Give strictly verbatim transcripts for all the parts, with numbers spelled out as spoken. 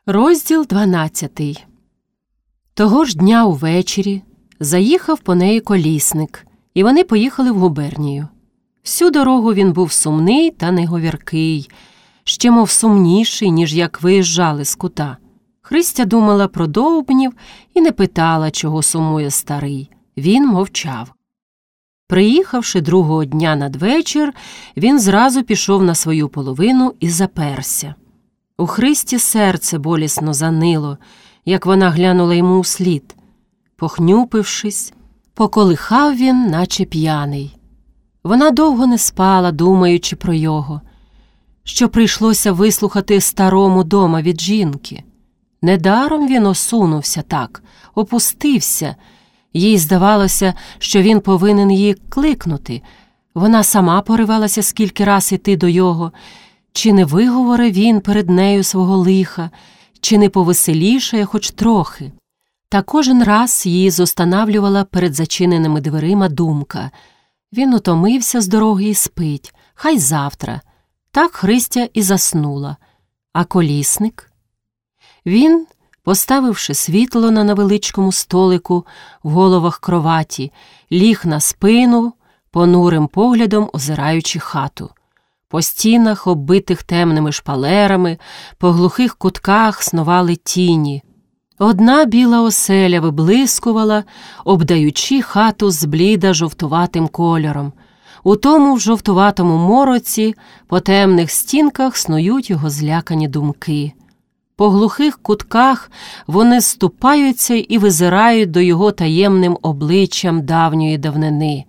Розділ дванадцятий. Того ж дня увечері заїхав по неї колісник, і вони поїхали в губернію. Всю дорогу він був сумний та неговіркий, ще мов сумніший, ніж як виїжджали з кута. Христя думала про Довбнів і не питала, чого сумує старий. Він мовчав. Приїхавши другого дня надвечір, він зразу пішов на свою половину і заперся. У Христі серце болісно занило, як вона глянула йому услід. Похнюпившись, поколихав він, наче п'яний. Вона довго не спала, думаючи про його, що прийшлося вислухати старому дома від жінки. Недаром він осунувся так, опустився. Їй здавалося, що він повинен її кликнути. Вона сама поривалася скільки раз іти до його. Чи не виговорив він перед нею свого лиха, чи не повеселішає хоч трохи. Та кожен раз її зостанавлювала перед зачиненими дверима думка. Він утомився з дороги і спить, хай завтра. Так Христя і заснула. А колісник? Він, поставивши світло на невеличкому столику в головах кроваті, ліг на спину, понурим поглядом озираючи хату. По стінах, оббитих темними шпалерами, по глухих кутках снували тіні. Одна біла оселя виблискувала, обдаючи хату з бліда-жовтуватим кольором. У тому в жовтуватому мороці по темних стінках снують його злякані думки. По глухих кутках вони ступаються і визирають до його таємним обличчям давньої давнини.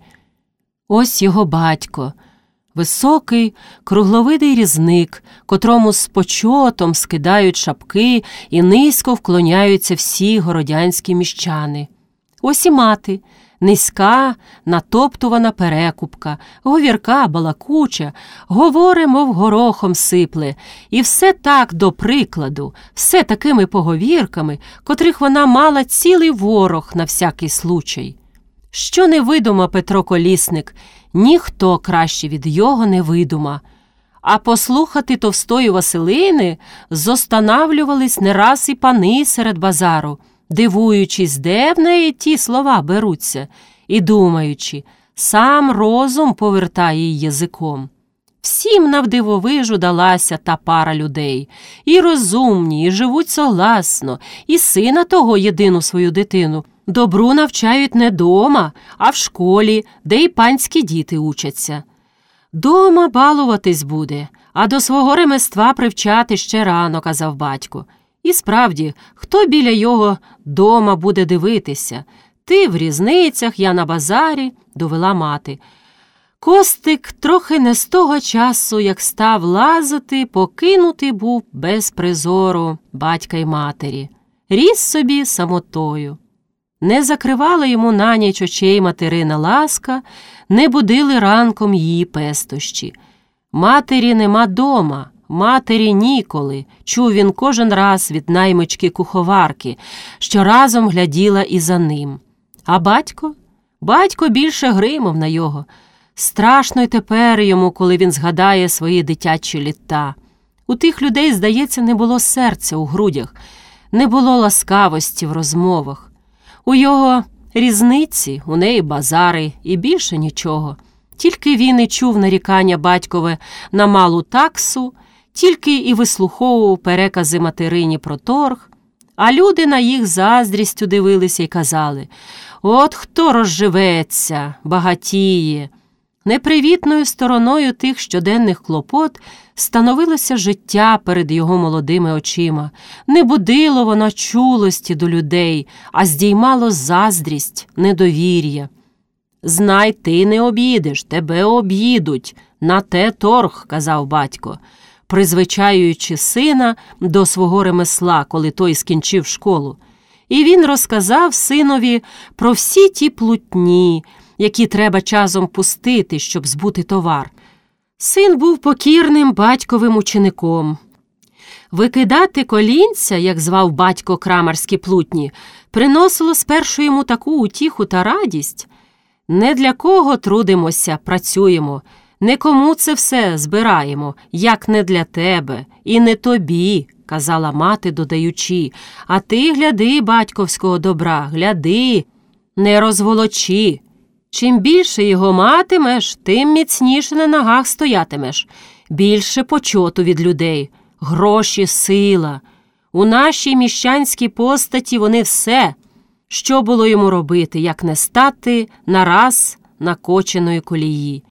Ось його батько. Високий, кругловидий різник, котрому з почотом скидають шапки і низько вклоняються всі городянські міщани. Ось і мати, низька, натоптувана перекупка, говірка, балакуча, говоре, мов горохом сипле, і все так до прикладу, все такими поговірками, котрих вона мала цілий ворог на всякий случай. Що не видума Петро Колісник, ніхто краще від його не видума. А послухати товстої Василини зостанавлювались не раз і пани серед базару, дивуючись, де в неї ті слова беруться, і думаючи, сам розум повертає її язиком. Всім навдивовижу далася та пара людей, і розумні, і живуть согласно, і сина того єдину свою дитину добру навчають не дома, а в школі, де й панські діти учаться. Дома балуватись буде, а до свого ремества привчати ще рано, казав батько. І справді, хто біля його дома буде дивитися? Ти в різницях, я на базарі, довела мати. Костик трохи не з того часу, як став лазити, покинутий був без призору батька й матері. Ріс собі самотою. Не закривала йому на ніч очей материна ласка, не будили ранком її пестощі. Матері нема дома, матері ніколи, чув він кожен раз від наймички-куховарки, що разом гляділа і за ним. А батько? Батько більше гримав на його. Страшно й тепер йому, коли він згадає свої дитячі літа. У тих людей, здається, не було серця у грудях, не було ласкавості в розмовах. У його різниці, у неї базари і більше нічого. Тільки він і чув нарікання батькове на малу таксу, тільки і вислуховував перекази материні про торг, а люди на їх заздрістю дивилися й казали: «От хто розживеться, багатіє». Непривітною стороною тих щоденних клопот становилося життя перед його молодими очима. Не будило воно чулості до людей, а здіймало заздрість, недовір'я. «Знай, ти не об'їдеш, тебе об'їдуть, на те торг», – казав батько, призвичаюючи сина до свого ремесла, коли той скінчив школу. І він розказав синові про всі ті плутні, які треба часом пустити, щоб збути товар. Син був покірним батьковим учеником. Викидати колінця, як звав батько крамарські плутні, приносило спершу йому таку утіху та радість. «Не для кого трудимося, працюємо, не кому це все збираємо, як не для тебе, і не тобі», – казала мати, додаючи, а ти гляди батьковського добра, гляди, не розволочи. Чим більше його матимеш, тим міцніше на ногах стоятимеш, більше почоту від людей, гроші, сила. У нашій міщанській постаті вони все. Що було йому робити, як не стати нараз накоченої колії?